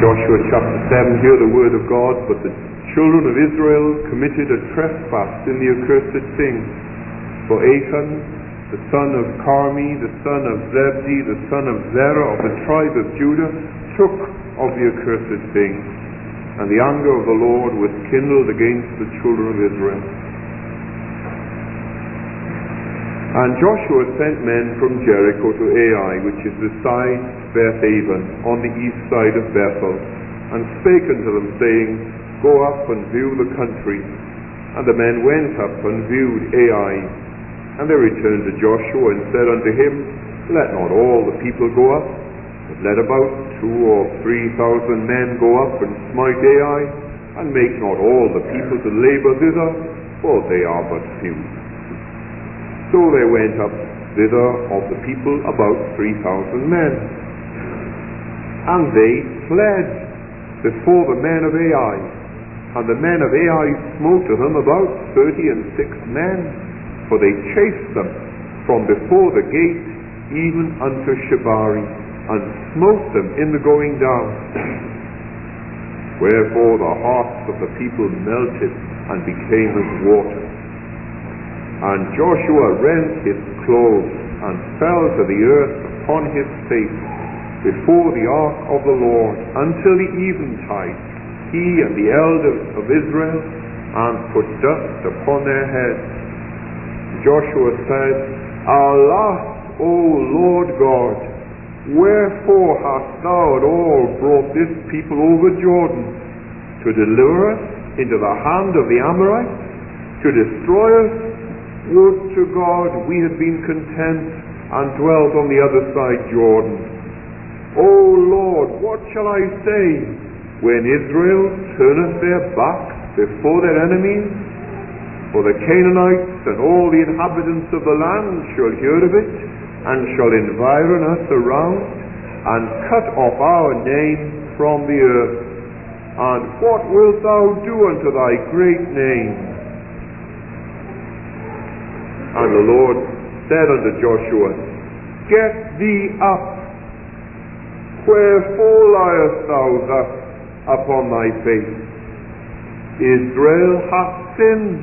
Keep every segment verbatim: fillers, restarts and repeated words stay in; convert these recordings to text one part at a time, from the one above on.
Joshua chapter seven, hear the word of God. But the children of Israel committed a trespass in the accursed thing. For Achan, the son of Carmi, the son of Zebdi, the son of Zerah of the tribe of Judah, took of the accursed thing. And the anger of the Lord was kindled against the children of Israel. And Joshua sent men from Jericho to Ai, which is beside Beth-aven, on the east side of Bethel, and spake unto them, saying, Go up and view the country. And the men went up and viewed Ai. And they returned to Joshua and said unto him, Let not all the people go up, but let about two or three thousand men go up and smite Ai, and make not all the people to labor thither, for they are but few. So they went up thither of the people about three thousand men. And they fled before the men of Ai. And the men of Ai smote of them about thirty and six men, for they chased them from before the gate even unto Shebari, and smote them in the going down. Wherefore the hearts of the people melted and became as water. And Joshua rent his clothes and fell to the earth upon his face before the ark of the Lord until the eventide, he and the elders of Israel, and put dust upon their heads. Joshua said, Alas, O Lord God, wherefore hast thou at all brought this people over Jordan, to deliver us into the hand of the Amorites, to destroy us? Would to God we had been content and dwelt on the other side Jordan. O Lord, what shall I say when Israel turneth their backs before their enemies? For the Canaanites and all the inhabitants of the land shall hear of it, and shall environ us around, and cut off our name from the earth. And what wilt thou do unto thy great name? And the Lord said unto Joshua, Get thee up. Wherefore liest thou thus upon thy face? Israel hath sinned,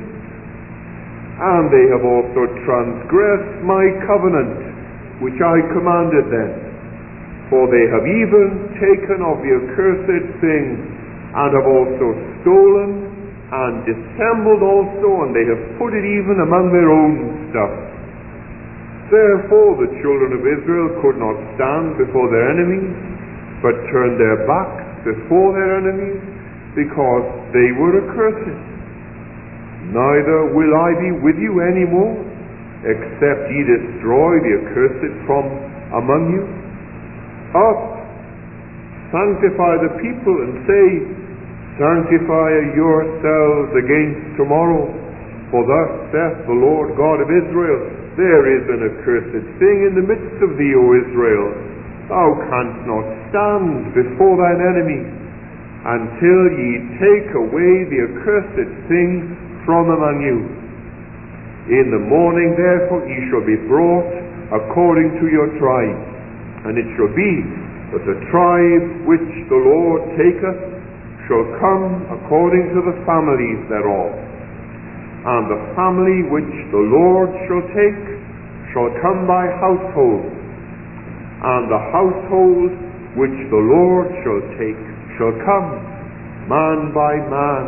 and they have also transgressed my covenant, which I commanded them. For they have even taken of the accursed thing, and have also stolen, and dissembled also, and they have put it even among their own stuff. Therefore the children of Israel could not stand before their enemies, but turned their backs before their enemies, because they were accursed. Neither will I be with you any more, except ye destroy the accursed from among you. Up, sanctify the people, and say, Sanctify yourselves against tomorrow, for thus saith the Lord God of Israel, There is an accursed thing in the midst of thee, O Israel. Thou canst not stand before thine enemies, until ye take away the accursed thing from among you. In the morning therefore ye shall be brought according to your tribes. And it shall be that the tribe which the Lord taketh shall come according to the families thereof. And the family which the Lord shall take shall come by households. And the household which the Lord shall take shall come man by man.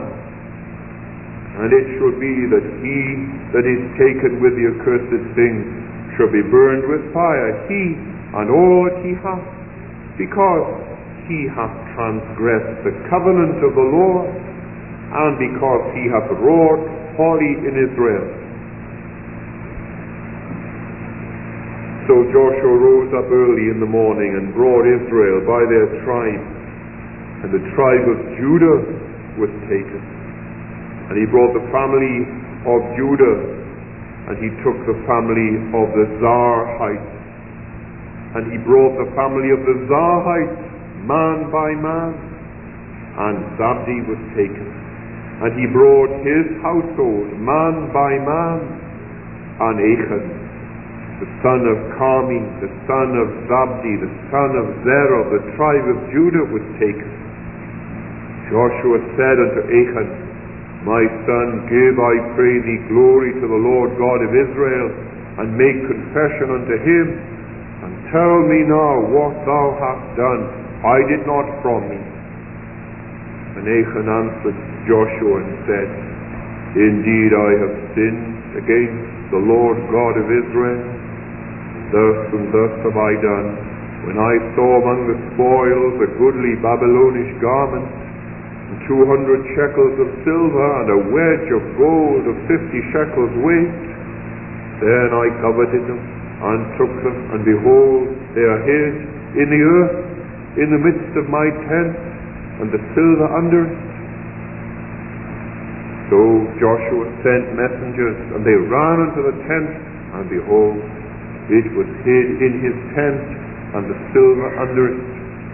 And it shall be that he that is taken with the accursed thing shall be burned with fire, he and all that he hath, because he hath transgressed the covenant of the Lord, and because he hath wrought folly in Israel. So Joshua rose up early in the morning and brought Israel by their tribes, and the tribe of Judah was taken. And he brought the family of Judah, and he took the family of the Zarhites, and he brought the family of the Zarhites man by man, and Zabdi was taken. And he brought his household man by man, and Achan, the son of Carmi, the son of Zabdi, the son of Zerah of the tribe of Judah was taken. Joshua said unto Achan, My son, give, I pray thee, glory to the Lord God of Israel, and make confession unto him, and tell me now what thou hast done. Hide it not from me. And Achan answered Joshua and said, Indeed I have sinned against the Lord God of Israel. Thus and thus have I done, when I saw among the spoils a goodly Babylonish garment, and two hundred shekels of silver, and a wedge of gold of fifty shekels weight. Then I coveted them, and took them, and behold, they are hid in the earth, in the midst of my tent, and the silver under it. So Joshua sent messengers, and they ran unto the tent, and behold, it was hid in his tent, and the silver under it.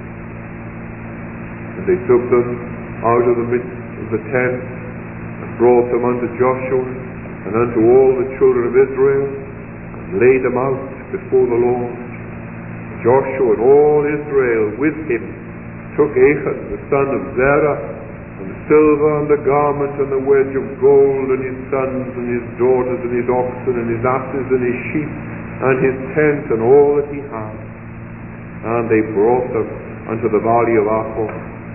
And they took them out of the midst of the tent, and brought them unto Joshua, and unto all the children of Israel, and laid them out before the Lord. Joshua and all Israel with him took Achan the son of Zerah, and the silver, and the garment, and the wedge of gold, and his sons, and his daughters, and his oxen, and his asses, and his sheep, and his tent, and all that he had. And they brought them unto the valley of Achor.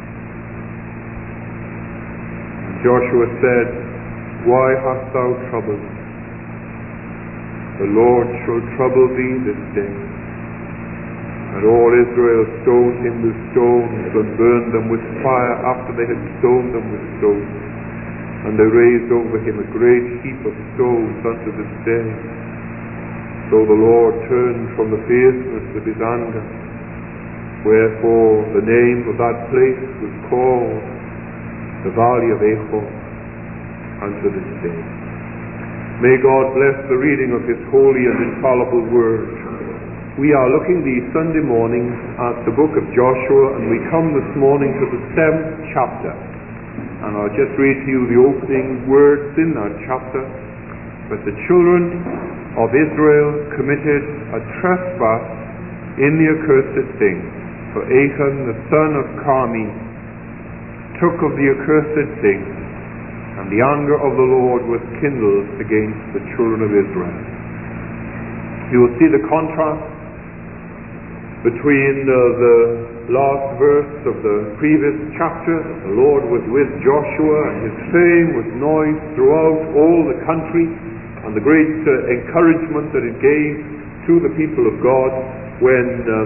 And Joshua said, Why hast thou troubled? The Lord shall trouble thee this day. And all Israel stoned him with stones, and burned them with fire after they had stoned them with stones. And they raised over him a great heap of stones unto this day. So the Lord turned from the fierceness of his anger. Wherefore the name of that place was called the Valley of Achor unto this day. May God bless the reading of his holy and infallible word. We are looking these Sunday mornings at the book of Joshua, and we come this morning to the seventh chapter. And I'll just read to you the opening words in that chapter. But the children of Israel committed a trespass in the accursed thing. For Achan the son of Carmi took of the accursed thing, and the anger of the Lord was kindled against the children of Israel. You will see the contrast between uh, the last verse of the previous chapter. The Lord was with Joshua, and his fame was noised throughout all the country, and the great uh, encouragement that it gave to the people of God when um,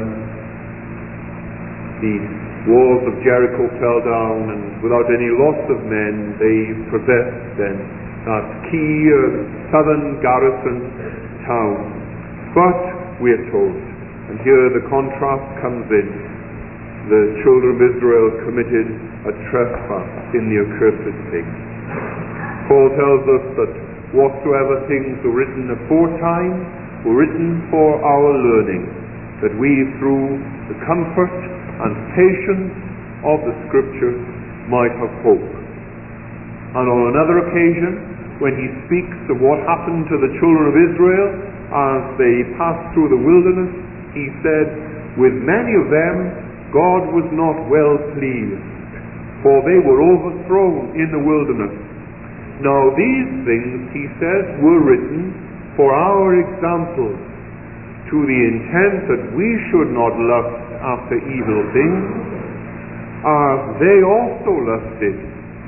the walls of Jericho fell down, and without any loss of men they possessed then that key uh, southern garrison town. But we are told, and here the contrast comes in, the children of Israel committed a trespass in the accursed thing. Paul tells us that whatsoever things were written aforetime were written for our learning, that we through the comfort and patience of the Scriptures might have hope. And on another occasion, when he speaks of what happened to the children of Israel as they passed through the wilderness, he said, with many of them God was not well pleased, for they were overthrown in the wilderness. Now these things, he says, were written for our example, to the intent that we should not lust after evil things, as they also lusted.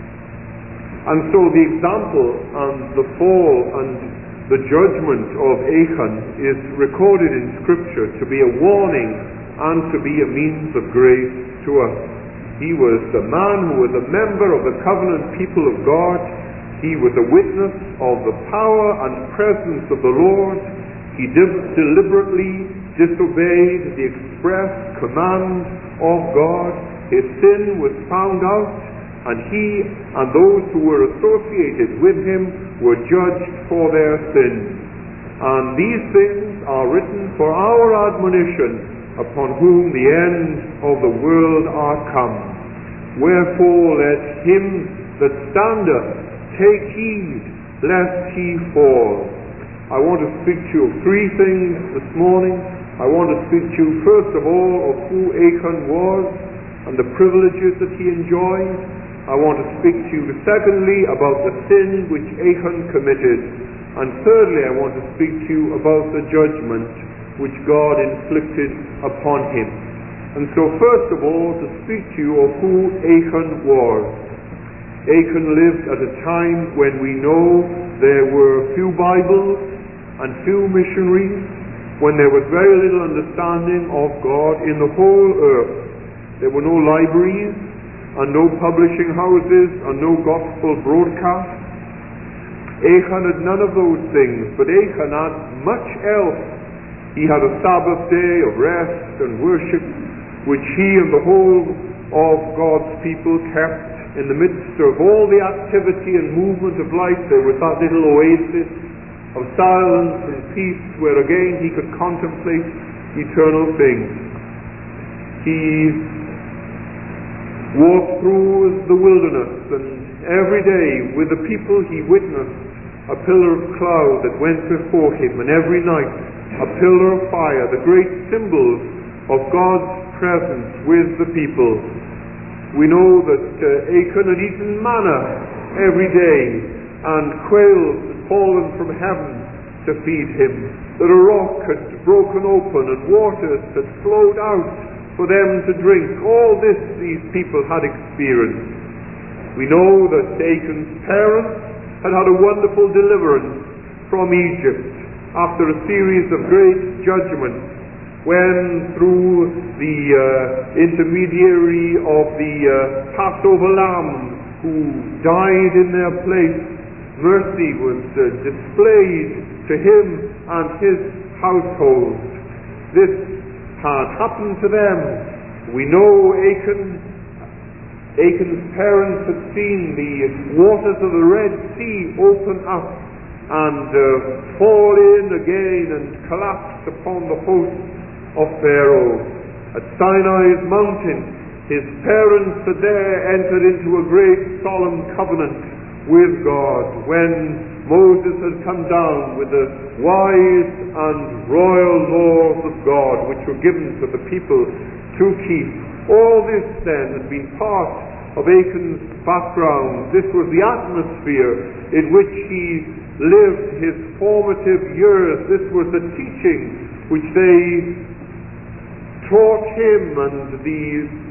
And so the example and the fall and the judgment of Achan is recorded in Scripture to be a warning and to be a means of grace to us. He was the man who was a member of the covenant people of God. He was a witness of the power and presence of the Lord. He de- deliberately disobeyed the express command of God. His sin was found out, and he and those who were associated with him were judged for their sins. And these things are written for our admonition, upon whom the end of the world are come. Wherefore let him that standeth take heed lest he fall. I want to speak to you of three things this morning. I want to speak to you, first of all, of who Achan was and the privileges that he enjoyed. I want to speak to you secondly about the sin which Achan committed, and thirdly I want to speak to you about the judgment which God inflicted upon him. And so first of all, to speak to you of who Achan was. Achan lived at a time when we know there were few Bibles and few missionaries, when there was very little understanding of God in the whole earth. There were no libraries, and no publishing houses, and no gospel broadcasts. Achan had none of those things, but Achan had much else. He had a Sabbath day of rest and worship, which he and the whole of God's people kept in the midst of all the activity and movement of life. There was that little oasis of silence and peace where again he could contemplate eternal things. He walked through the wilderness, and every day with the people he witnessed a pillar of cloud that went before him, and every night a pillar of fire, the great symbols of God's presence with the people. We know that uh, Achan had eaten manna every day, and quails had fallen from heaven to feed him, that a rock had broken open and waters had flowed out for them to drink. All this these people had experienced. We know that Achan's parents had had a wonderful deliverance from Egypt after a series of great judgments, when through the uh, intermediary of the uh, Passover lamb who died in their place, mercy was uh, displayed to him and his household. This had happened to them. We know Achan, Achan's parents had seen the waters of the Red Sea open up and uh, fall in again and collapse upon the host of Pharaoh. At Sinai's mountain, his parents had there entered into a great solemn covenant with God when Moses had come down with the wise and royal laws of God which were given to the people to keep. All this then had been part of Achan's background. This was the atmosphere in which he lived his formative years. This was the teaching which they taught him, and the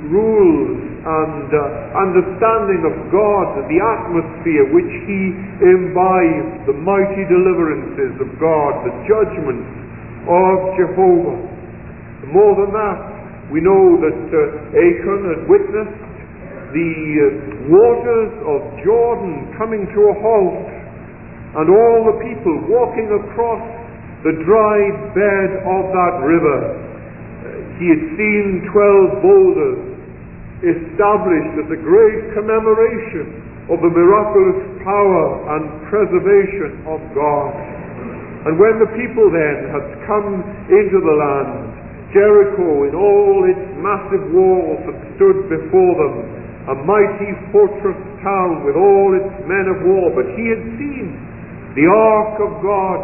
rules and uh, understanding of God, the atmosphere which he imbibed, the mighty deliverances of God, the judgments of Jehovah. More than that, we know that uh, Achan had witnessed the uh, waters of Jordan coming to a halt, and all the people walking across the dry bed of that river. He had seen twelve boulders established as a great commemoration of the miraculous power and preservation of God. And when the people then had come into the land, Jericho in all its massive walls had stood before them, a mighty fortress town with all its men of war. But he had seen the ark of God,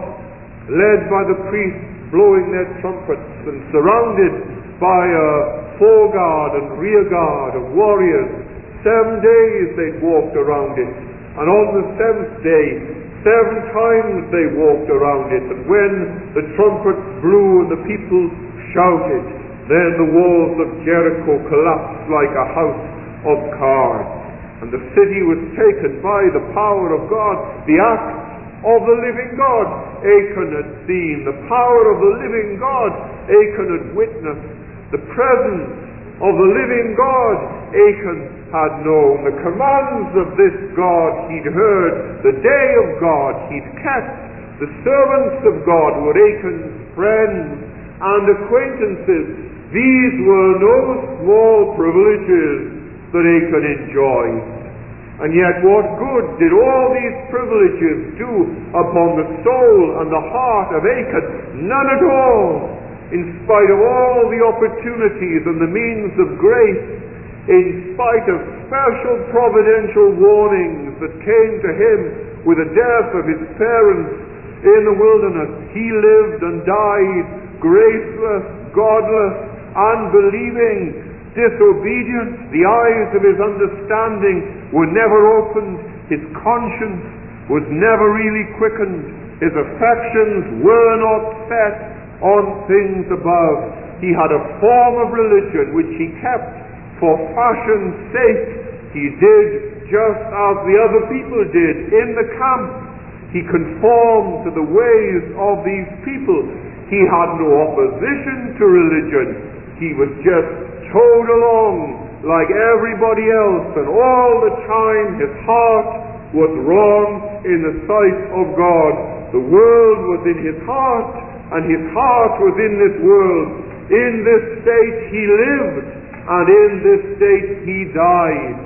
led by the priests blowing their trumpets and surrounded by a foreguard and rearguard of warriors. Seven days they'd walked around it, and on the seventh day, seven times they walked around it. And when the trumpets blew and the people shouted, then the walls of Jericho collapsed like a house of cards, and the city was taken by the power of God, the act of the living God. Achan had seen the power of the living God. Achan had witnessed the presence of the living God. Achan had known the commands of this God. He'd heard the day of God. He'd kept the servants of God were Achan's friends and acquaintances. These were no small privileges that Achan enjoyed. And yet what good did all these privileges do upon the soul and the heart of Achan? None at all. In spite of all the opportunities and the means of grace, in spite of special providential warnings that came to him with the death of his parents in the wilderness, he lived and died graceless, godless, unbelieving, disobedience. The eyes of his understanding were never opened. His conscience was never really quickened. His affections were not set on things above. He had a form of religion which he kept for fashion's sake. He did just as the other people did in the camp. He conformed to the ways of these people. He had no opposition to religion. He was just towed along like everybody else, and all the time his heart was wrong in the sight of God. The world was in his heart, and his heart was in this world. In this state he lived, and in this state he died.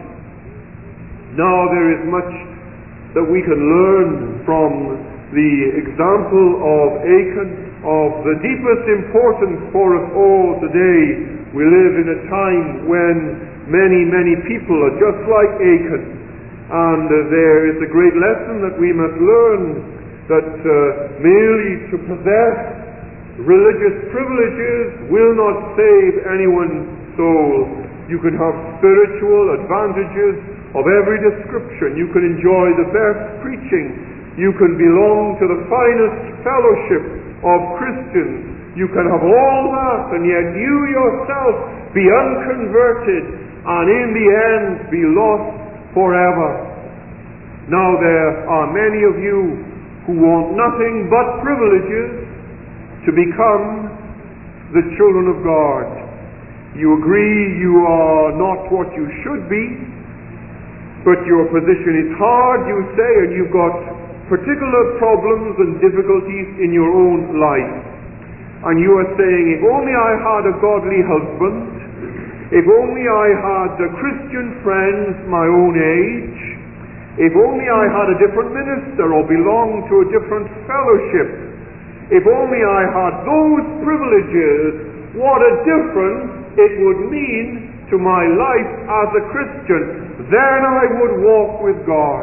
Now there is much that we can learn from the example of Achan, of the deepest importance for us all today. We live in a time when many, many people are just like Achan, and uh, there is a great lesson that we must learn, that uh, merely to possess religious privileges will not save anyone's soul. You can have spiritual advantages of every description. You can enjoy the best preaching. You can belong to the finest fellowship of Christians. You can have all that, and yet you yourself be unconverted, and in the end be lost forever. Now there are many of you who want nothing but privileges to become the children of God. You agree you are not what you should be, but your position is hard, you say, and you've got particular problems and difficulties in your own life. And you are saying, if only I had a godly husband, if only I had a Christian friends my own age, if only I had a different minister or belonged to a different fellowship, if only I had those privileges, what a difference it would mean to my life as a Christian. Then I would walk with God.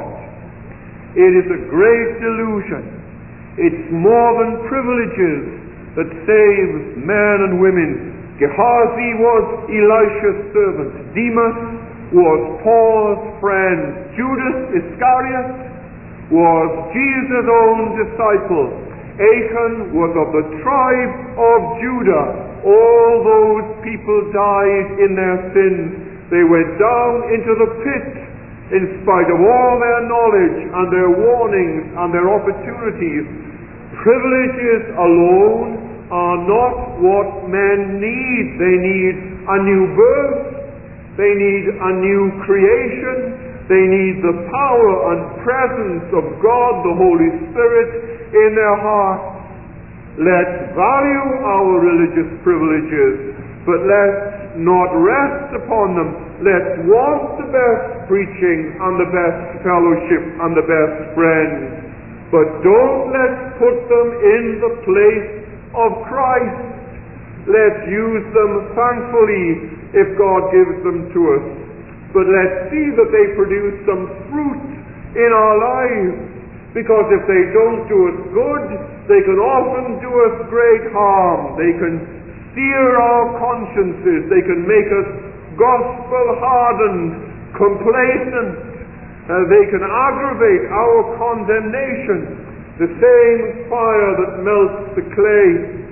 It is a great delusion. It's more than privileges that saves men and women. Gehazi was Elisha's servant. Demas was Paul's friend. Judas Iscariot was Jesus' own disciple. Achan was of the tribe of Judah. All those people died in their sins. They went down into the pit in spite of all their knowledge and their warnings and their opportunities. Privileges alone are not what men need. They need a new birth. They need a new creation. They need the power and presence of God, the Holy Spirit, in their hearts. Let's value our religious privileges, but let's not rest upon them. Let's want the best preaching and the best fellowship and the best friends, but don't let's put them in the place of Christ. Let's use them thankfully if God gives them to us, but let's see that they produce some fruit in our lives. Because if they don't do us good, they can often do us great harm. They can sear our consciences. They can make us gospel-hardened, complacent. Uh, they can aggravate our condemnation. The same fire that melts the clay,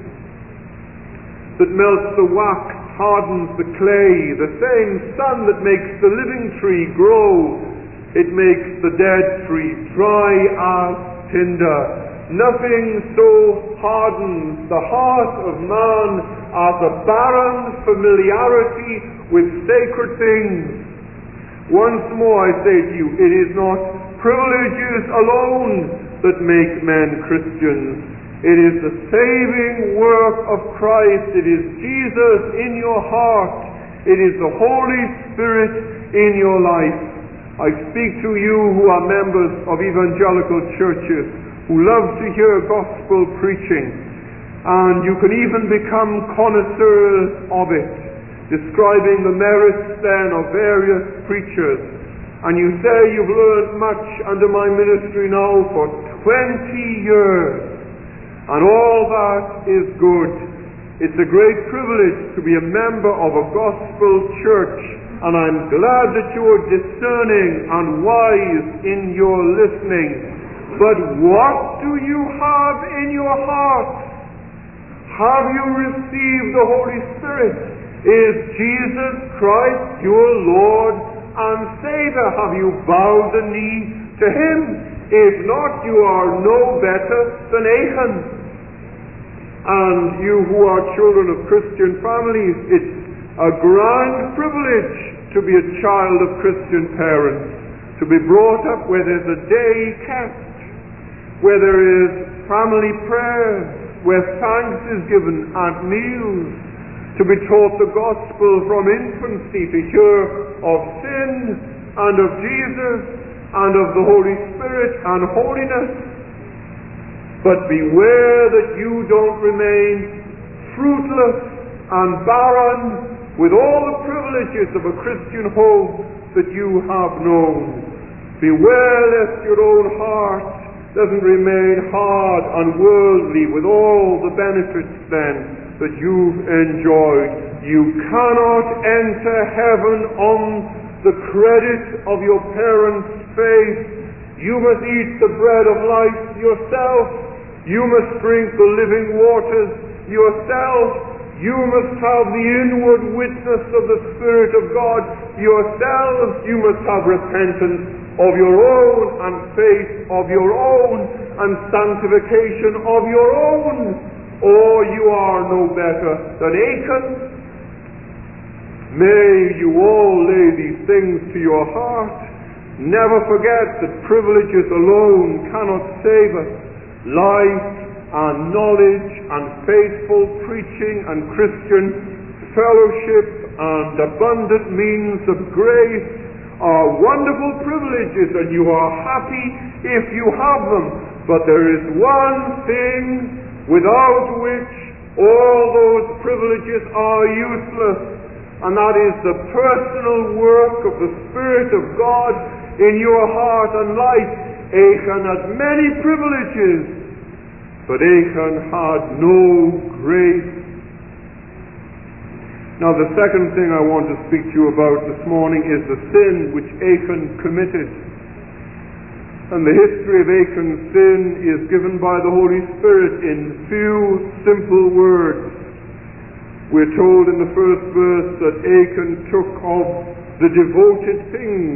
that melts the wax, hardens the clay. The same sun that makes the living tree grow, it makes the dead tree dry as tinder. Nothing so hardens the heart of man as a barren familiarity with sacred things. Once more I say to you, it is not privileges alone that make men Christians. It is the saving work of Christ. It is Jesus in your heart. It is the Holy Spirit in your life. I speak to you who are members of evangelical churches, who love to hear gospel preaching, and you can even become connoisseurs of it, describing the merits then of various preachers. And you say you've learned much under my ministry now for twenty years, and all that is good. It's a great privilege to be a member of a gospel church, and I'm glad that you are discerning and wise in your listening. But what do you have in your heart? Have you received the Holy Spirit? Is Jesus Christ your Lord and Savior? Have you bowed the knee to Him? If not, you are no better than Achan. And you who are children of Christian families, it's a grand privilege to be a child of Christian parents, to be brought up where there's a day kept, where there is family prayer, where thanks is given at meals, to be taught the gospel from infancy, to hear of sin and of Jesus and of the Holy Spirit and holiness. But beware that you don't remain fruitless and barren with all the privileges of a Christian home that you have known. Beware lest your own heart doesn't remain hard and worldly with all the benefits then that you've enjoyed. You cannot enter heaven on the credit of your parents' faith. You must eat the bread of life yourself. You must drink the living waters yourself. You must have the inward witness of the Spirit of God yourselves. You must have repentance of your own and faith of your own and sanctification of your own, or you are no better than Achan. May you all lay these things to your heart. Never forget that privileges alone cannot save us. Life and knowledge and faithful preaching and Christian fellowship and abundant means of grace are wonderful privileges, and you are happy if you have them. But there is one thing without which all those privileges are useless, and that is the personal work of the Spirit of God in your heart and life. Achan had many privileges, but Achan had no grace. Now, the second thing I want to speak to you about this morning is the sin which Achan committed. And the history of Achan's sin is given by the Holy Spirit in few simple words. We're told in the first verse that Achan took of the devoted things,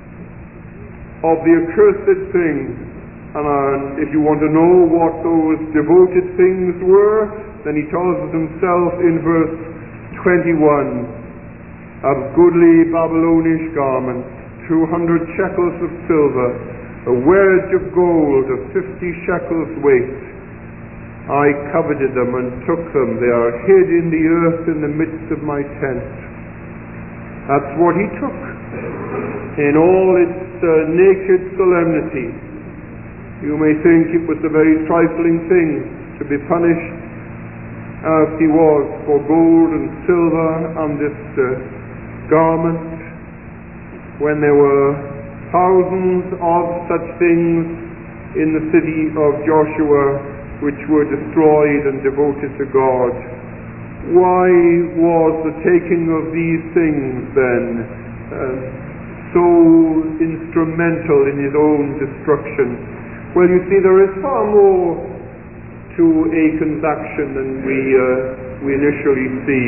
of the accursed things. And if you want to know what those devoted things were, then he tells us himself in verse twenty-one, of goodly Babylonish garments, two hundred shekels of silver, a wedge of gold of fifty shekels weight. I coveted them and took them. They are hid in the earth in the midst of my tent. That's what he took in all its uh, naked solemnity. You may think it was a very trifling thing to be punished as he was for gold and silver and this uh, garment, when there were thousands of such things in the city of Joshua which were destroyed and devoted to God. Why was the taking of these things then uh, so instrumental in his own destruction? Well, you see, there is far more to Achan's action than we uh, we initially see.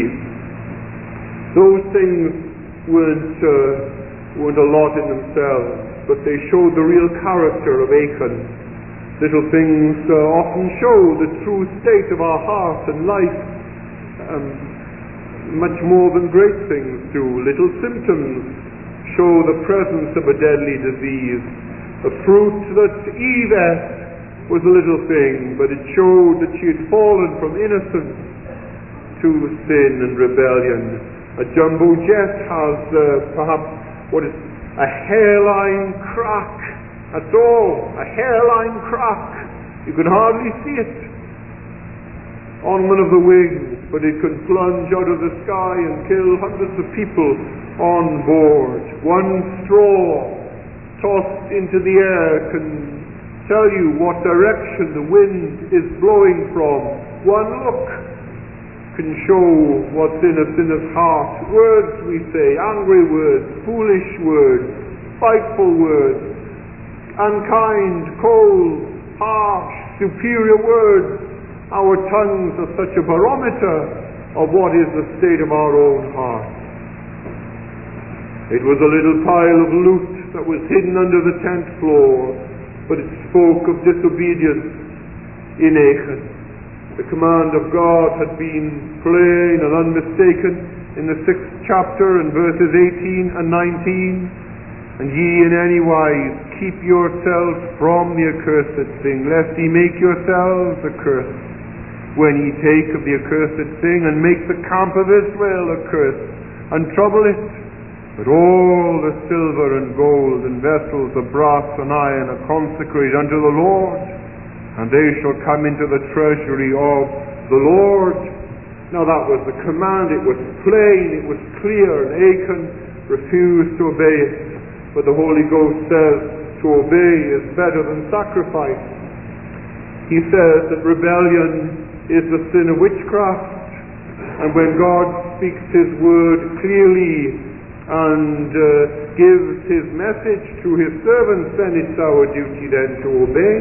Those things weren't uh, weren't a lot in themselves, but they showed the real character of Achan. Little things uh, often show the true state of our heart and life, um, much more than great things do. Little symptoms show the presence of a deadly disease. A fruit that Eve ate was a little thing, but it showed that she had fallen from innocence to sin and rebellion. A jumbo jet has uh, perhaps what is a hairline crack. That's all, a hairline crack. You can hardly see it on one of the wings, but it can plunge out of the sky and kill hundreds of people on board. One straw tossed into the air can tell you what direction the wind is blowing from. One look can show what's in a sinner's heart. Words we say, angry words, foolish words, spiteful words, unkind, cold, harsh, superior words. Our tongues are such a barometer of what is the state of our own heart. It was a little pile of loot that was hidden under the tent floor, but it spoke of disobedience in Achan. The command of God had been plain and unmistaken in the sixth chapter in verses eighteen and nineteen. And ye in any wise keep yourselves from the accursed thing, lest ye make yourselves accursed. When ye take of the accursed thing, and make the camp of Israel accursed, and trouble it, but all the silver and gold and vessels of brass and iron are consecrated unto the Lord, and they shall come into the treasury of the Lord. Now that was the command. It was plain, it was clear, and Achan refused to obey it. But the Holy Ghost says to obey is better than sacrifice. He says that rebellion is the sin of witchcraft, and when God speaks His word clearly and uh, gives His message to His servants, then it's our duty then to obey.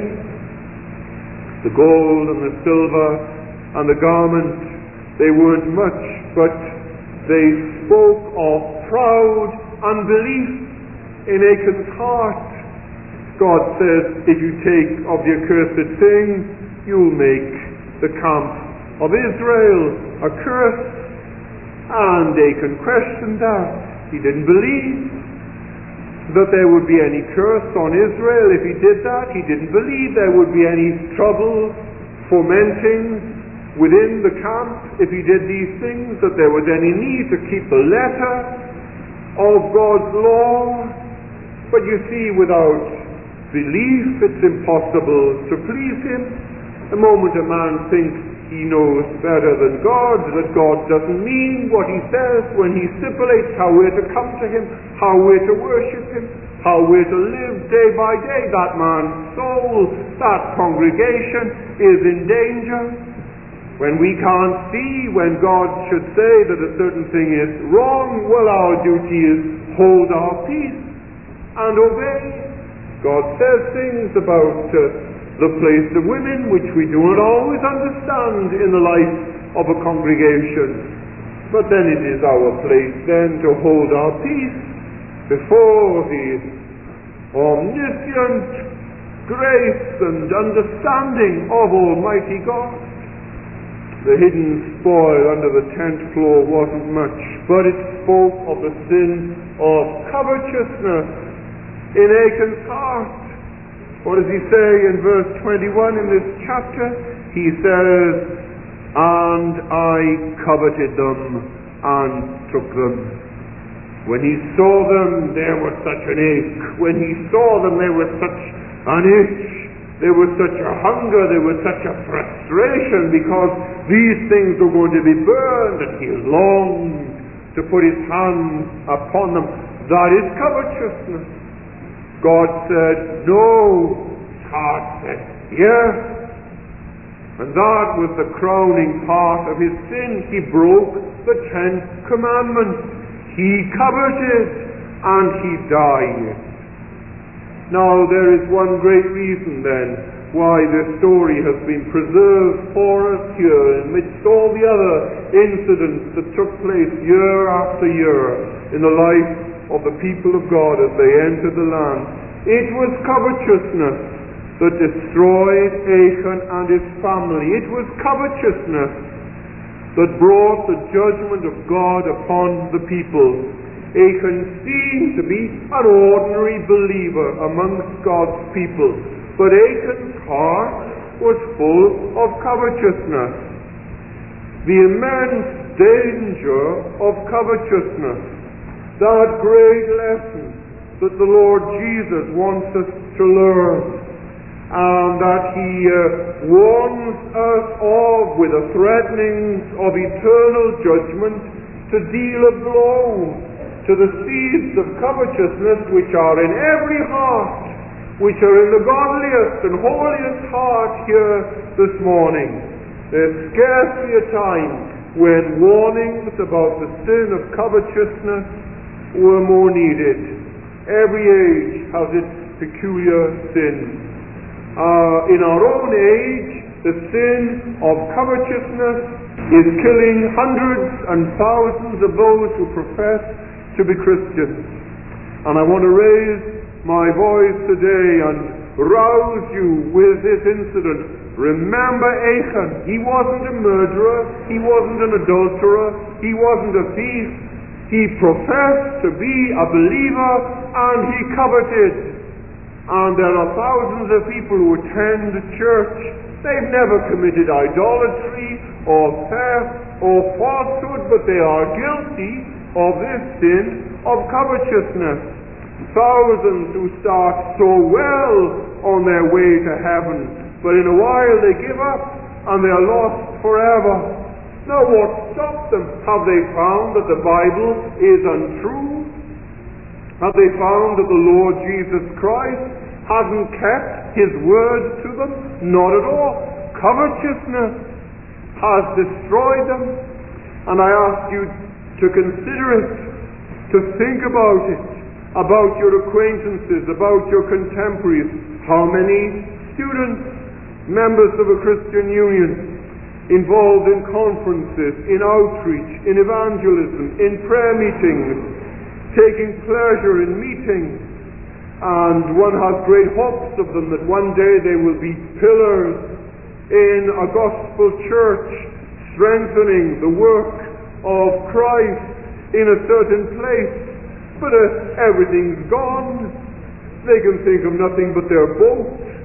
The gold and the silver and the garment, they weren't much, but they spoke of proud unbelief in Achan's heart. God says, if you take of the accursed thing, you'll make the camp of Israel accursed. And Achan questioned that. He didn't believe that there would be any curse on Israel if he did that. He didn't believe there would be any trouble fomenting within the camp if he did these things, that there was any need to keep the letter of God's law. But you see, without belief it's impossible to please Him. The moment a man thinks he knows better than God, that God doesn't mean what He says, when He stipulates how we're to come to Him, how we're to worship Him, how we're to live day by day, that man's soul, that congregation is in danger. When we can't see, when God should say that a certain thing is wrong, well, our duty is hold our peace and obey. God says things about uh, the place of women which we do not always understand in the life of a congregation. But then it is our place then to hold our peace before the omniscient grace and understanding of Almighty God. The hidden spoil under the tent floor wasn't much, but it spoke of the sin of covetousness in Achan's heart. What does he say in verse twenty-one in this chapter? He says, and I coveted them and took them. When he saw them, there was such an ache. When he saw them, there was such an itch. There was such a hunger. There was such a frustration, because these things were going to be burned, and he longed to put his hands upon them. That is covetousness. God said, no. His heart said, yes. And that was the crowning part of his sin. He broke the tenth commandment. He coveted and he died. Now there is one great reason then why this story has been preserved for us here amidst all the other incidents that took place year after year in the life of the people of God as they entered the land. It was covetousness that destroyed Achan and his family. It was covetousness that brought the judgment of God upon the people. Achan seemed to be an ordinary believer amongst God's people, but Achan's heart was full of covetousness. The immense danger of covetousness, that great lesson that the Lord Jesus wants us to learn, and that He uh, warns us of with the threatenings of eternal judgment, to deal a blow to the seeds of covetousness which are in every heart, which are in the godliest and holiest heart here this morning. There's scarcely a time when warnings about the sin of covetousness were more needed. Every age has its peculiar sin. Uh, in our own age, the sin of covetousness is killing hundreds and thousands of those who profess to be Christians. And I want to raise my voice today and rouse you with this incident. Remember Achan. He wasn't a murderer. He wasn't an adulterer. He wasn't a thief. He professed to be a believer, and he coveted. And there are thousands of people who attend the church. They've never committed idolatry or theft or falsehood, but they are guilty of this sin of covetousness. Thousands who start so well on their way to heaven, but in a while they give up and they are lost forever. Now what stopped them? Have they found that the Bible is untrue? Have they found that the Lord Jesus Christ hasn't kept His word to them? Not at all. Covetousness has destroyed them. And I ask you to consider it, to think about it, about your acquaintances, about your contemporaries. How many students, members of a Christian union, involved in conferences, in outreach, in evangelism, in prayer meetings, taking pleasure in meetings, and one has great hopes of them that one day they will be pillars in a gospel church, strengthening the work of Christ in a certain place. But uh, everything's gone. They can think of nothing but their boat,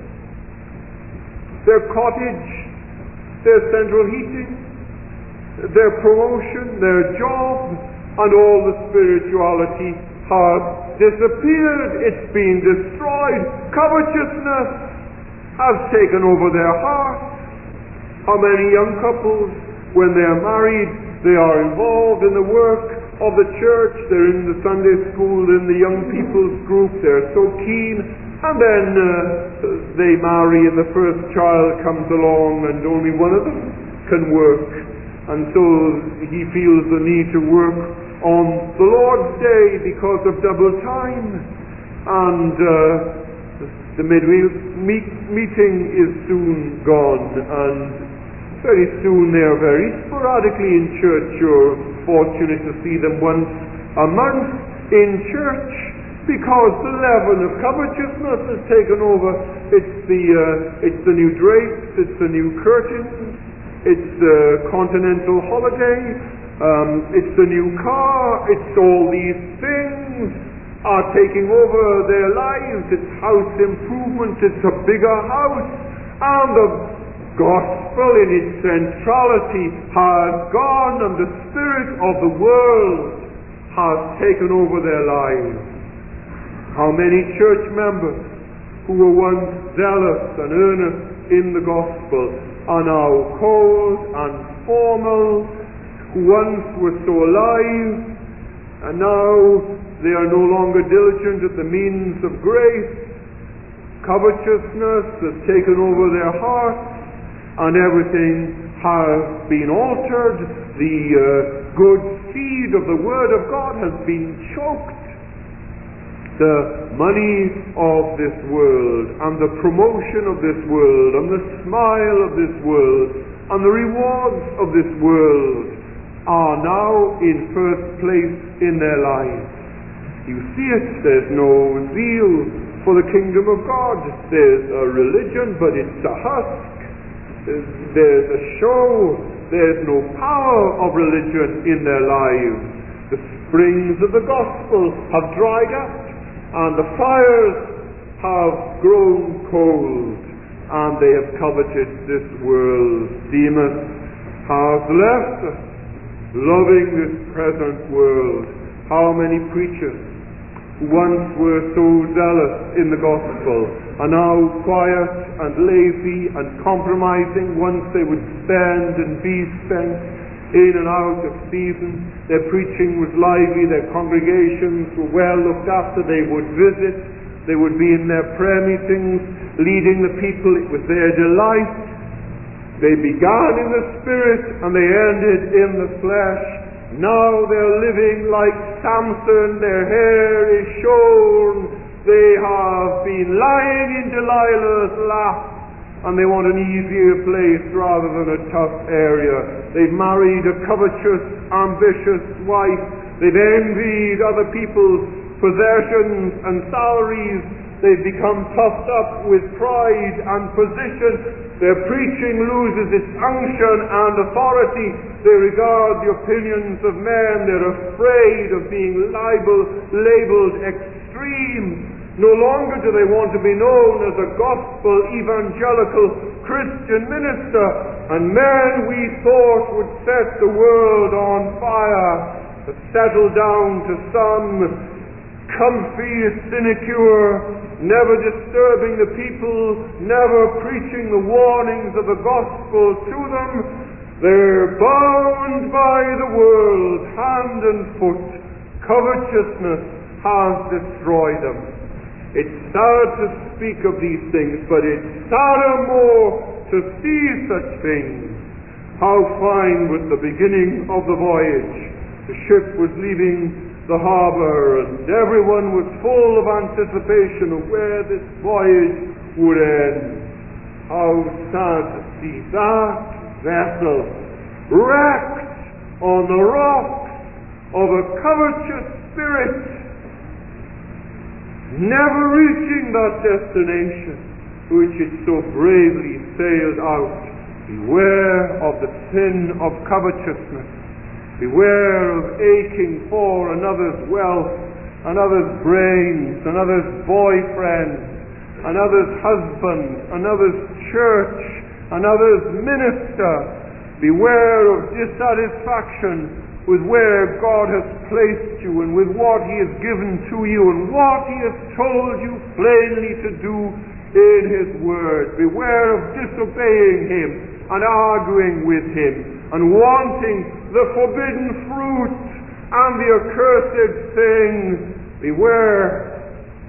their cottage, their central heating, their promotion, their job, and all the spirituality has disappeared. It's been destroyed. Covetousness has taken over their hearts. How many young couples, when they are married, they are involved in the work of the church, they're in the Sunday school, in the young people's group, they're so keen, and then uh, they marry and the first child comes along and only one of them can work, and so he feels the need to work on the Lord's Day because of double time, and uh, the midweek meet, meeting is soon gone, and very soon they are very sporadically in church. You're fortunate to see them once a month in church, because the leaven of covetousness has taken over. It's the uh, it's the new drapes, it's the new curtains, it's the continental holiday, um, it's the new car, it's all these things are taking over their lives. It's house improvement, it's a bigger house, and the gospel in its centrality has gone, and the spirit of the world has taken over their lives. How many church members who were once zealous and earnest in the gospel are now cold and formal, who once were so alive, and now they are no longer diligent at the means of grace. Covetousness has taken over their hearts, and everything has been altered. The uh, good seed of the Word of God has been choked. The money of this world, and the promotion of this world, and the smile of this world, and the rewards of this world are now in first place in their lives. You see it, there's no zeal for the kingdom of God. There's a religion, but it's a husk. There's a show. There's no power of religion in their lives. The springs of the gospel have dried up, and the fires have grown cold, and they have coveted this world. Demas has left us, loving this present world. How many preachers who once were so zealous in the gospel are now quiet and lazy and compromising. Once they would spend and be spent in and out of season. Their preaching was lively, their congregations were well looked after, they would visit, they would be in their prayer meetings, leading the people. It was their delight. They began in the Spirit and they ended in the flesh. Now they're living like Samson, their hair is shorn, they have been lying in Delilah's lap, and they want an easier place rather than a tough area. They've married a covetous, ambitious wife. They've envied other people's possessions and salaries. They've become puffed up with pride and position. Their preaching loses its unction and authority. They regard the opinions of men. They're afraid of being libel- labeled extreme. No longer do they want to be known as a gospel evangelical Christian minister. And men we thought would set the world on fire have settled down to some comfy sinecure, never disturbing the people, never preaching the warnings of the gospel to them. They're bound by the world, hand and foot. Covetousness has destroyed them. It's sad to speak of these things, but it's sadder more to see such things. How fine was the beginning of the voyage. The ship was leaving the harbor, and everyone was full of anticipation of where this voyage would end. How sad to see that vessel wrecked on the rocks of a covetous spirit, never reaching that destination which it so bravely sailed out. Beware of the sin of covetousness. Beware of aching for another's wealth, another's brains, another's boyfriend, another's husband, another's church, another's minister. Beware of dissatisfaction with where God has placed you and with what He has given to you and what He has told you plainly to do in His Word. Beware of disobeying Him and arguing with Him and wanting the forbidden fruit and the accursed things. Beware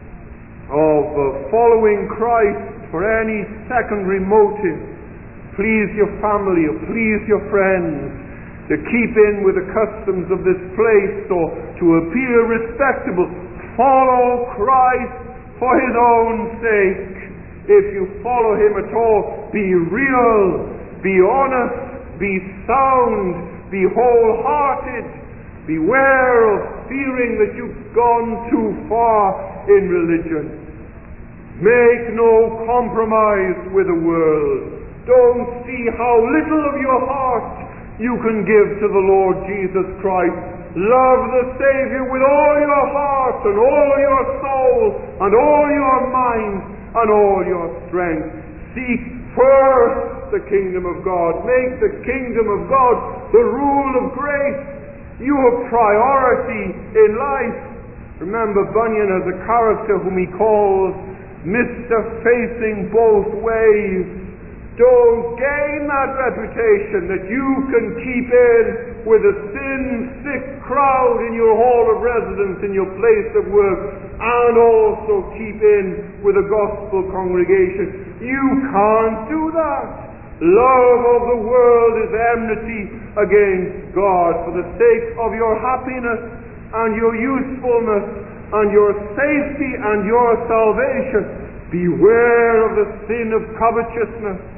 of uh, following Christ for any secondary motive. Please your family or please your friends, to keep in with the customs of this place or to appear respectable. Follow Christ for His own sake. If you follow Him at all, be real, be honest, be sound, be wholehearted. Beware of fearing that you've gone too far in religion. Make no compromise with the world. Don't see how little of your heart you can give to the Lord Jesus Christ. Love the Savior with all your heart and all your soul and all your mind and all your strength. Seek first the kingdom of God. Make the kingdom of God the rule of grace, your priority in life. Remember, Bunyan has a character whom he calls Mister Facing Both Ways. Don't gain that reputation that you can keep in with a sin-sick crowd in your hall of residence, in your place of work, and also keep in with a gospel congregation. You can't do that. Love of the world is enmity against God. For the sake of your happiness and your usefulness and your safety and your salvation, beware of the sin of covetousness.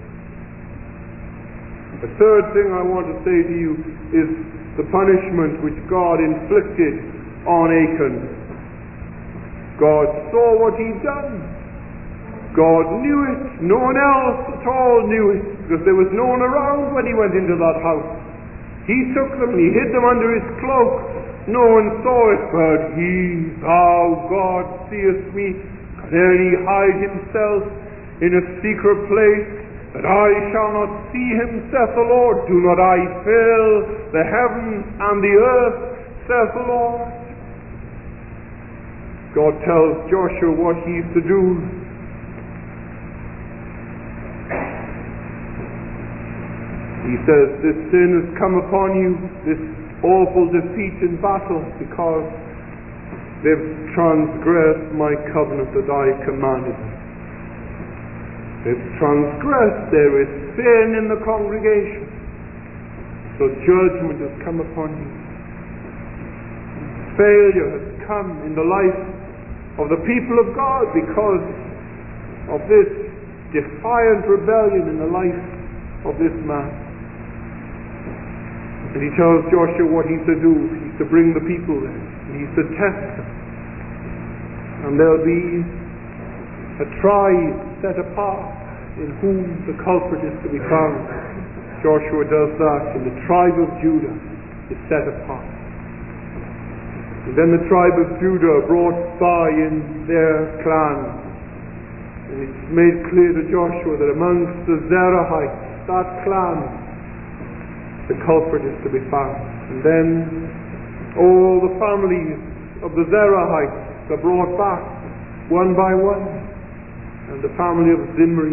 The third thing I want to say to you is the punishment which God inflicted on Achan. God saw what he'd done. God knew it. No one else at all knew it, because there was no one around when he went into that house. He took them and he hid them under his cloak. No one saw it, but he, thou God, seest me. Can he hide himself in a secret place, that I shall not see him, saith the Lord? Do not I fill the heavens and the earth, saith the Lord? God tells Joshua what he's to do. He says, this sin has come upon you, this awful defeat in battle, because they've transgressed my covenant that I commanded them. They've transgressed. There is sin in the congregation. So judgment has come upon you. Failure has come in the life of the people of God because of this defiant rebellion in the life of this man. And he tells Joshua what he's to do. He's to bring the people there. He's to test them. And there'll be a tribe set apart in whom the culprit is to be found. Joshua does that, and the tribe of Judah is set apart. And then the tribe of Judah brought by in their clan. And it's made clear to Joshua that amongst the Zerahites, that clan, the culprit is to be found. And then all the families of the Zerahites are brought back, one by one. And the family of Zimri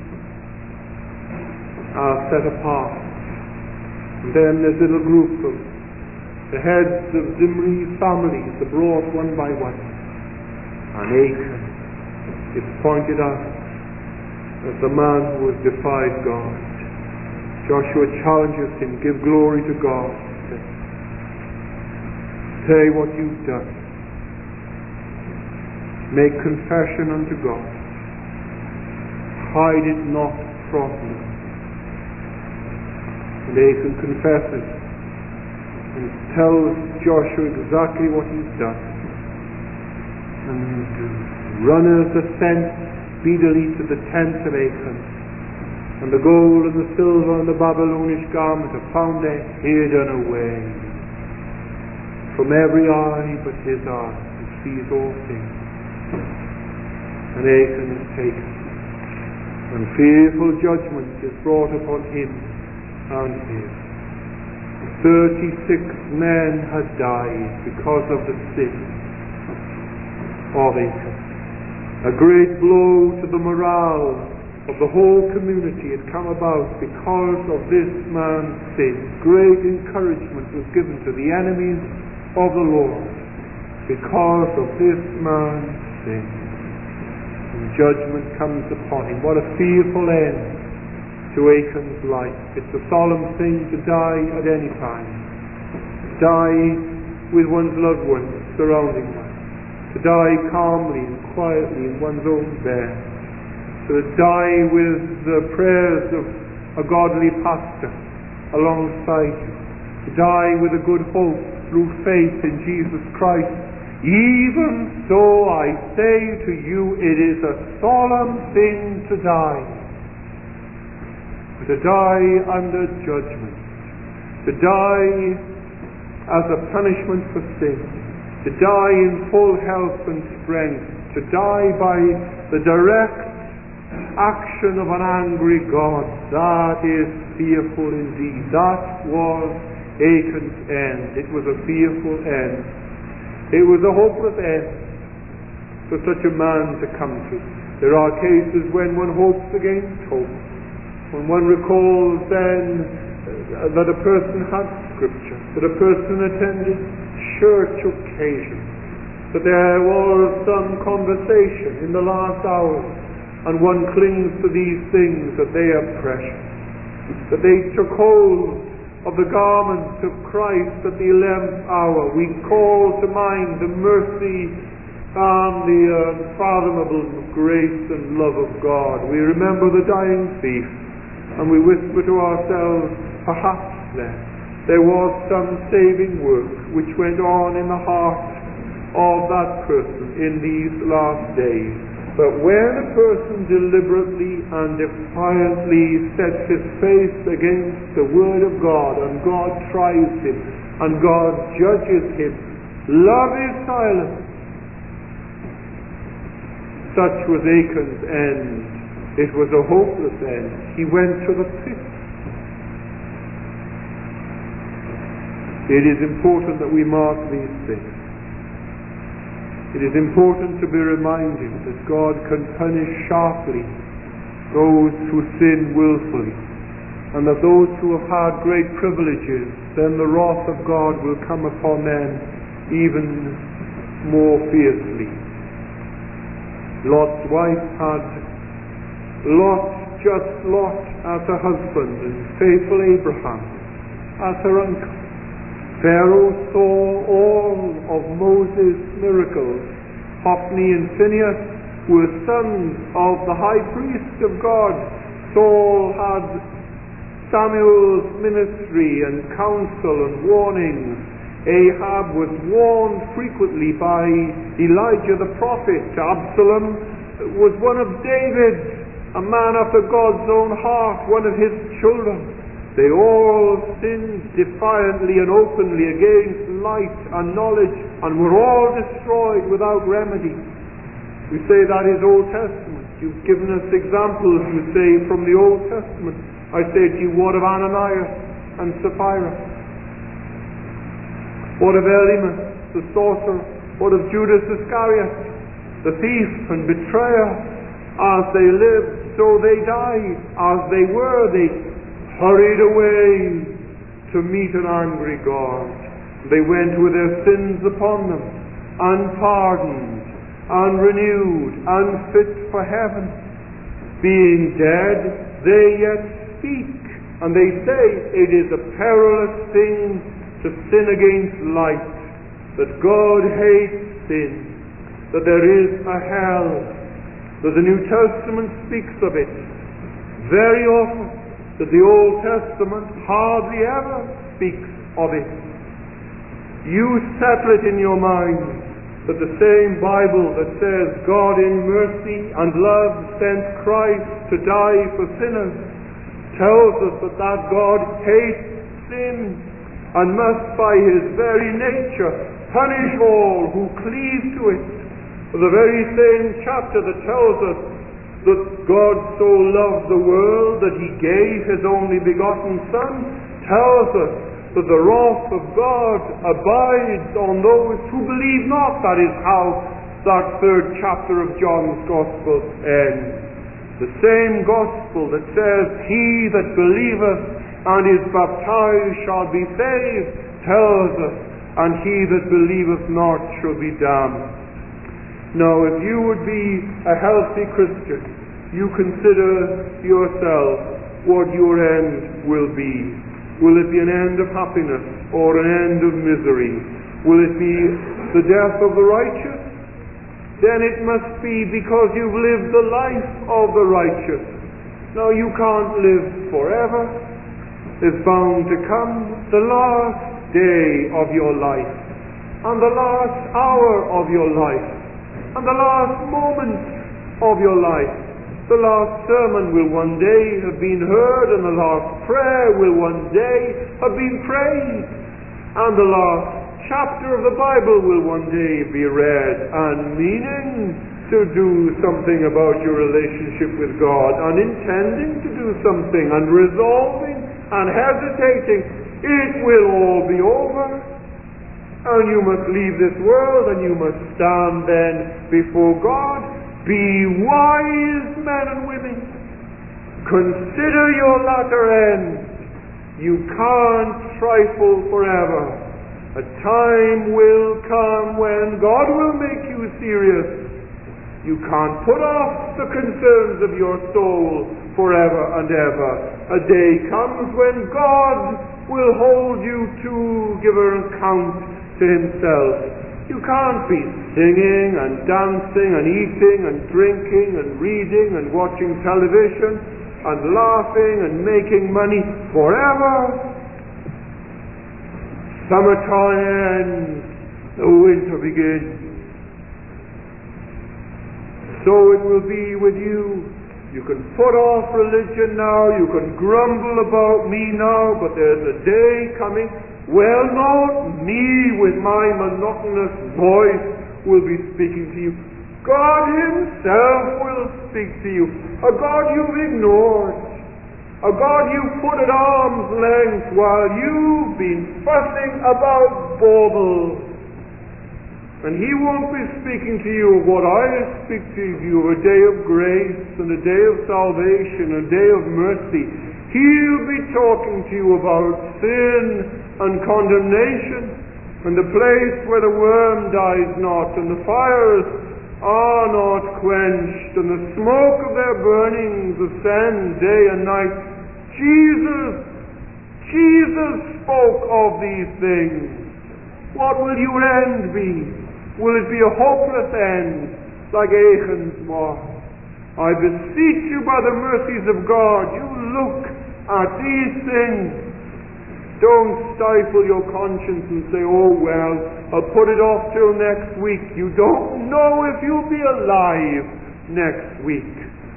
are set apart. And then this little group of the heads of Zimri's families are brought one by one. And Achan is pointed out as the man who has defied God. Joshua challenges him, give glory to God. Say what you've done. Make confession unto God. Hide it not from you. And Achan confesses and tells Joshua exactly what he's done. And runners ascent speedily to the tent of Achan, and the gold and the silver and the Babylonish garment are found there hidden away from every eye but his eye, who sees all things. And Achan is taken, and fearful judgment is brought upon him and his. Thirty-six men had died because of the sin of Achan. A great blow to the morale of the whole community had come about because of this man's sin. Great encouragement was given to the enemies of the Lord because of this man's sin. And judgment comes upon him. What a fearful end to Achan's life. It's a solemn thing to die at any time. To die with one's loved ones surrounding one. To die calmly and quietly in one's own bed. To die with the prayers of a godly pastor alongside you. To die with a good hope through faith in Jesus Christ. Even so I say to you, it is a solemn thing to die. But to die under judgment. To die as a punishment for sin. To die in full health and strength. To die by the direct action of an angry God. That is fearful indeed. That was Achan's end. It was a fearful end. It was a hopeless end for such a man to come to. There are cases when one hopes against hope. When one recalls then that a person had scripture, that a person attended church occasions, that there was some conversation in the last hour, and one clings to these things that they are precious, that they took hold of the garment of Christ at the eleventh hour. We call to mind the mercy and the unfathomable grace and love of God. We remember the dying thief, and we whisper to ourselves, perhaps then there was some saving work which went on in the heart of that person in these last days. But when a person deliberately and defiantly sets his face against the Word of God, and God tries him, and God judges him, love is silent. Such was Achan's end. It was a hopeless end. He went to the pit. It is important that we mark these things. It is important to be reminded that God can punish sharply those who sin willfully, and that those who have had great privileges, then the wrath of God will come upon them even more fiercely. Lot's wife had Lot's just Lot as her husband and faithful Abraham as her uncle. Pharaoh saw all of Moses' miracles. Hophni and Phinehas were sons of the high priest of God. Saul had Samuel's ministry and counsel and warnings. Ahab was warned frequently by Elijah the prophet. Absalom was one of David, a man after God's own heart, one of his children. They all sinned defiantly and openly against light and knowledge, and were all destroyed without remedy. We say that is Old Testament. You've given us examples, you say, from the Old Testament. I say to you, what of Ananias and Sapphira? What of Elymas, the sorcerer? What of Judas Iscariot, the thief and betrayer? As they lived, so they died. As they were, they hurried away to meet an angry God. They went with their sins upon them, unpardoned, unrenewed, unfit for heaven. Being dead, they yet speak, and they say it is a perilous thing to sin against light, that God hates sin, that there is a hell, that the New Testament speaks of it very often, that the Old Testament hardly ever speaks of it. You settle it in your mind that the same Bible that says God in mercy and love sent Christ to die for sinners tells us that that God hates sin and must by his very nature punish all who cleave to it. The very same chapter that tells us that God so loved the world that he gave his only begotten Son tells us that the wrath of God abides on those who believe not. That is how that third chapter of John's Gospel ends. The same Gospel that says, he that believeth and is baptized shall be saved, tells us, and he that believeth not shall be damned. Now, if you would be a healthy Christian, you consider yourself what your end will be. Will it be an end of happiness or an end of misery? Will it be the death of the righteous? Then it must be because you've lived the life of the righteous. Now, you can't live forever. There's bound to come the last day of your life, and the last hour of your life, and the last moment of your life. The last sermon will one day have been heard, and the last prayer will one day have been prayed, and the last chapter of the Bible will one day be read, and meaning to do something about your relationship with God, and intending to do something, and resolving and hesitating, it will all be over. And you must leave this world, and you must stand then before God. Be wise, men and women. Consider your latter end. You can't trifle forever. A time will come when God will make you serious. You can't put off the concerns of your soul forever and ever. A day comes when God will hold you to give an account to himself. You can't be singing and dancing and eating and drinking and reading and watching television and laughing and making money forever. Summertime ends, the winter begins. So it will be with you. You can put off religion now, you can grumble about me now, but there's a day coming, well, not me with my monotonous voice will be speaking to you. God himself will speak to you. A God you've ignored. A God you've put at arm's length while you've been fussing about baubles. And he won't be speaking to you of what I speak to you, of a day of grace and a day of salvation, a day of mercy. He'll be talking to you about sin and condemnation, and the place where the worm dies not, and the fires are not quenched, and the smoke of their burnings ascend day and night. Jesus, Jesus spoke of these things. What will your end be? Will it be a hopeless end, like Achan's was? I beseech you by the mercies of God, you look at these things. Don't stifle your conscience and say, oh well, I'll put it off till next week. You don't know if you'll be alive next week.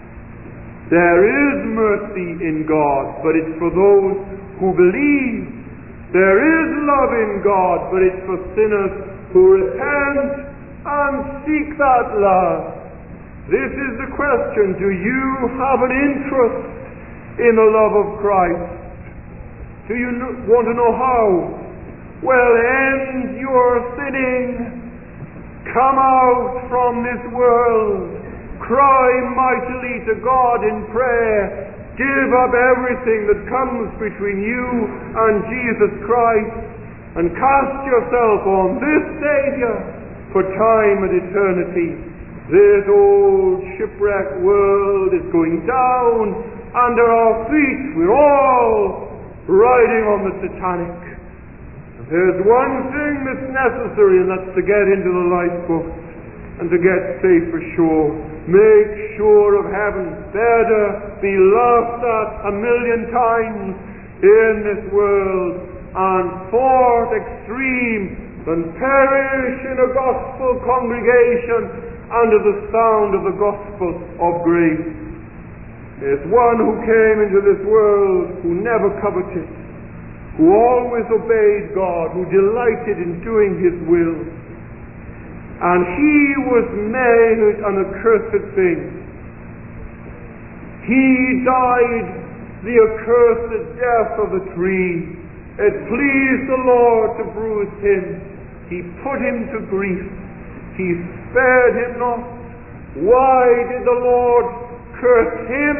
There is mercy in God, but it's for those who believe. There is love in God, but it's for sinners who repent and seek that love. This is the question. Do you have an interest in the love of Christ? Do you want to know how? Well, end your sinning. Come out from this world. Cry mightily to God in prayer. Give up everything that comes between you and Jesus Christ, and cast yourself on this Savior for time and eternity. This old shipwrecked world is going down under our feet. We're all riding on the Titanic. And there's one thing that's necessary, and that's to get into the lifeboat and to get safe ashore. Make sure of heaven. Better be laughed at a million times in this world and fought extreme than perish in a gospel congregation under the sound of the gospel of grace. There's one who came into this world who never coveted, who always obeyed God, who delighted in doing His will. And He was made an accursed thing. He died the accursed death of the tree. It pleased the Lord to bruise Him. He put Him to grief. He spared Him not. Why did the Lord curse Him?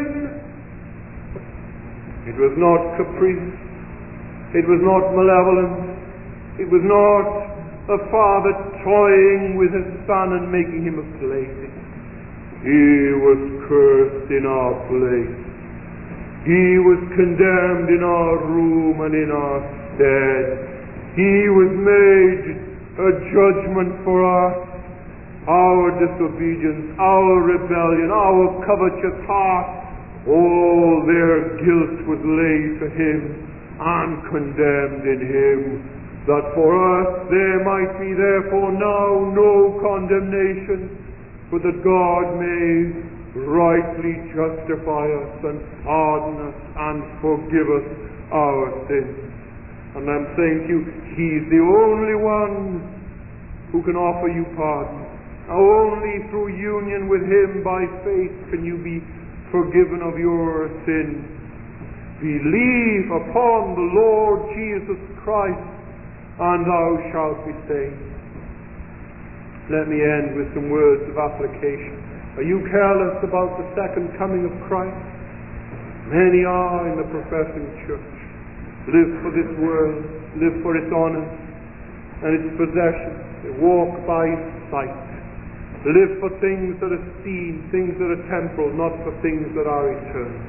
It was not caprice. It was not malevolence. It was not a father toying with his son and making him a plaything. He was cursed in our place. He was condemned in our room and in our stead. He was made a judgment for us. Our disobedience, our rebellion, our covetous heart, all their guilt was laid to Him and condemned in Him, that for us there might be therefore now no condemnation, but that God may rightly justify us and pardon us and forgive us our sins. And I'm saying to you, He's the only one who can offer you pardon. Only through union with Him by faith can you be forgiven of your sins. Believe upon the Lord Jesus Christ, and thou shalt be saved. Let me end with some words of application. Are you careless about the second coming of Christ? Many are in the professing church. Live for this world, live for its honors and its possessions. They walk by sight. Live for things that are seen, things that are temporal, not for things that are eternal.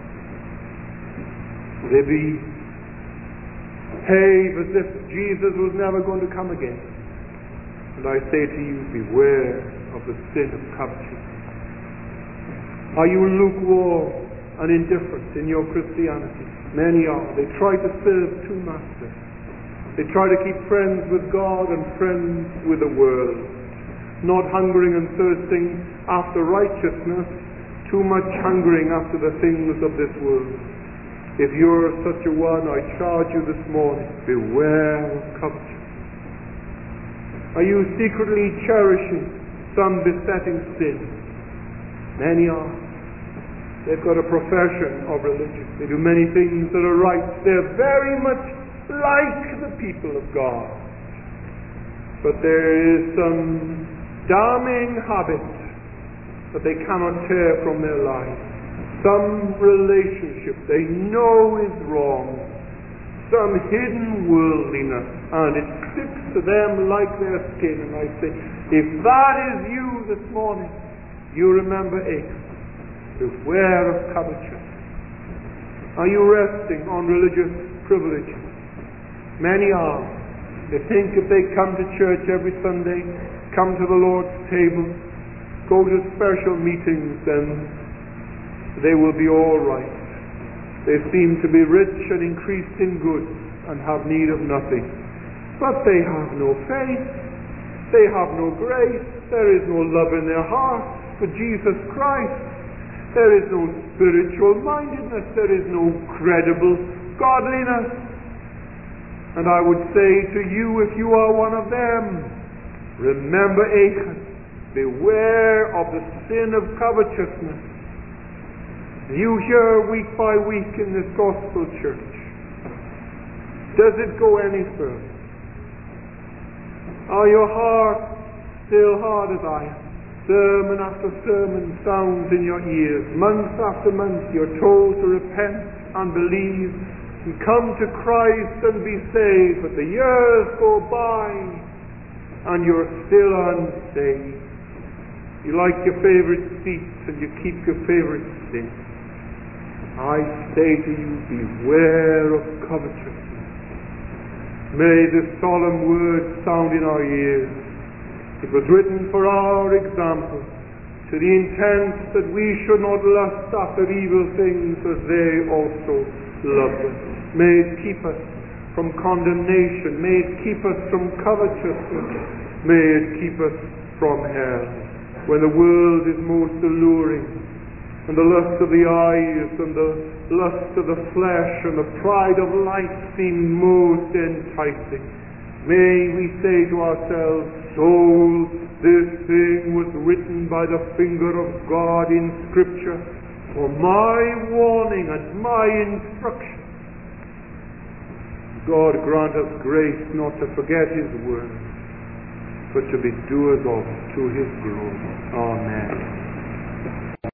They behave as if Jesus was never going to come again. And I say to you, beware of the sin of covetousness. Are you lukewarm and indifferent in your Christianity? Many are. They try to serve two masters. They try to keep friends with God and friends with the world. Not hungering and thirsting after righteousness, too much hungering after the things of this world. If you're such a one, I charge you this morning, beware of covetousness. Are you secretly cherishing some besetting sin? Many are. They've got a profession of religion. They do many things that are right. They're very much like the people of God. But there is some damning habit that they cannot tear from their lives. Some relationship they know is wrong. Some hidden worldliness, and it sticks to them like their skin. And I say, if that is you you this morning, you remember Achan. Beware of covetousness. Are you resting on religious privileges? Many are. They think if they come to church every Sunday, come to the Lord's table, go to special meetings, then they will be all right. They seem to be rich and increased in goods and have need of nothing. But they have no faith. They have no grace. There is no love in their hearts for Jesus Christ. There is no spiritual mindedness. There is no credible godliness. And I would say to you, if you are one of them, remember Achan. Beware of the sin of covetousness. You hear week by week in this gospel church. Does it go any further? Are your hearts still hard as iron? Sermon after sermon sounds in your ears. Month after month you're told to repent and believe and come to Christ and be saved. But the years go by and you're still unsaved. You like your favorite seats and you keep your favorite seats. I say to you, beware of covetousness. May this solemn word sound in our ears. It was written for our example, to the intent that we should not lust after evil things as they also loved them. May it keep us from condemnation. May it keep us from covetousness. May it keep us from hell. When the world is most alluring, and the lust of the eyes, and the lust of the flesh, and the pride of life seem most enticing, may we say to ourselves, soul, this thing was written by the finger of God in Scripture for my warning and my instruction. God grant us grace not to forget His word, but to be doers of it to His glory. Amen.